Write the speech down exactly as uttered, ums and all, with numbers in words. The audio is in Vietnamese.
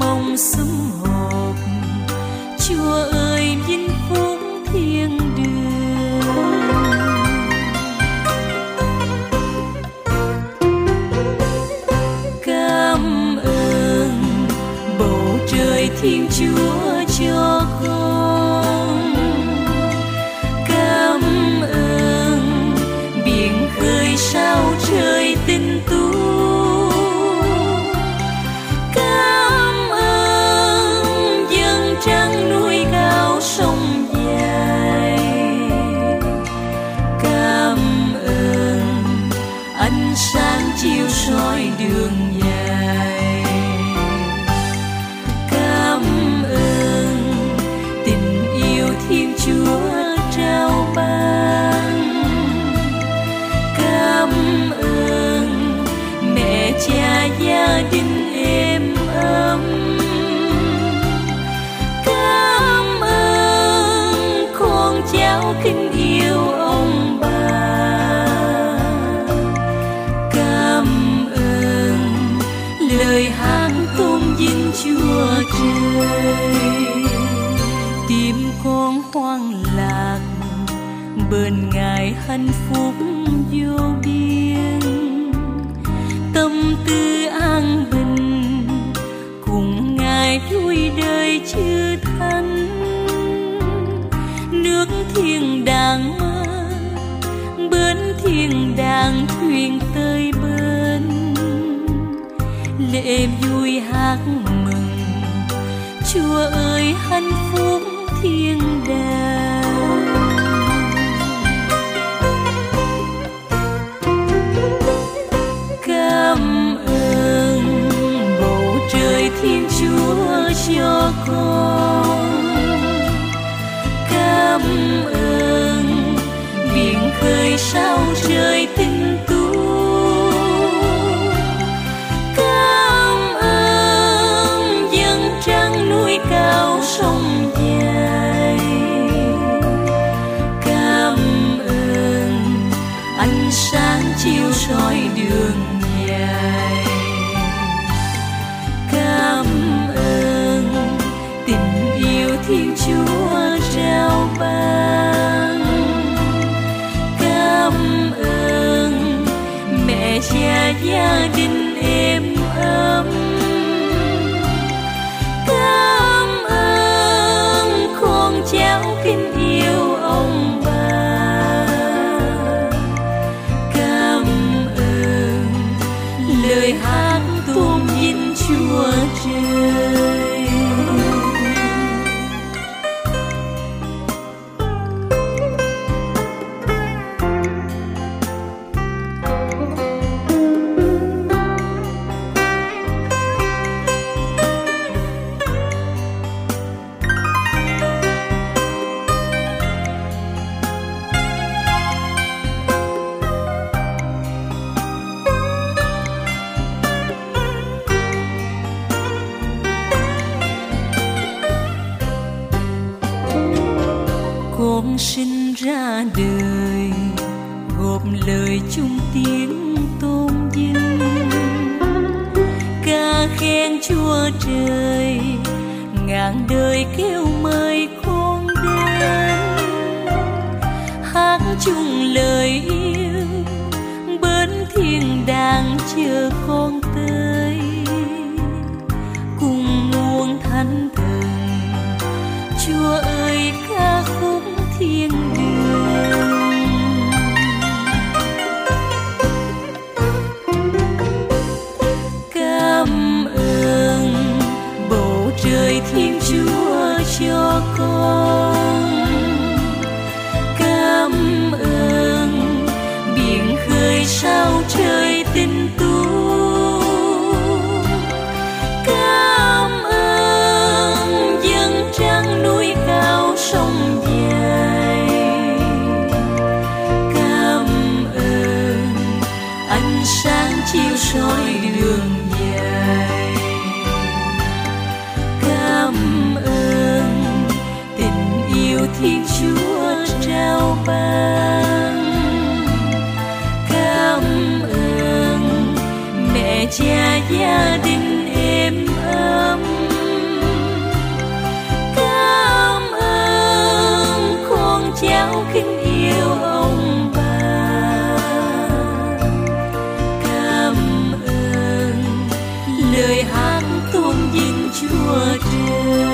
mong sum họp. Chúa ơi vinh phúc thiên đường. Cảm ơn bầu trời Thiên Chúa cho con. Cảm ơn biển khơi sao trời tinh tú. Cảm ơn dần trăng núi cao sông dài. Cảm ơn ánh sáng chiếu soi đường dài. Cảm ơn tình yêu Thiên Chúa trao ban. Cảm ơn mẹ cha gia đình êm ấm. Cảm ơn con cháu kính yêu ông bà. Cảm ơn lời hát tôn vinh Chúa trời. Tim con hoang lạc bên Ngài hạnh phúc vô biên. Tâm tư an bình cùng Ngài vui đời chư thánh. Nước thiên đàng mơ bến thiên đàng thuyền tới bên. Lễ vui hát mừng Chúa ơi hạnh phúc thiên đàng. Cảm ơn bầu trời Thiên Chúa cho con. Cảm ơn biển khơi sao trời tinh tú. Cảm ơn dần trăng núi cao sông dài. Cảm ơn ánh sáng chiếu soi đường dài. Cảm ơn tình yêu Thiên Chúa trao ban. Cảm ơn mẹ cha gia đình êm ấm. Cảm ơn con cháu kính yêu ông bà. Cảm ơn lời hát tôn vinh Chúa trời. Con sinh ra đời gộp lời chung tiếng tôn vinh. Ca khen Chúa trời ngàn đời kêu mời con đến. Hát chung lời yêu bên thiên đàng chờ con tới. Cùng muôn thánh thần Chúa ơi ca khúc thiên đường. Cảm ơn bầu trời Thiên Chúa cho con. Cảm ơn biển khơi sao trời tinh tú. Cảm ơn dần trăng núi cao sông dài. Cảm ơn ánh sáng chiếu soi đường dài. Cảm ơn tình yêu Thiên Chúa trao ban. Cảm ơn chúa trời.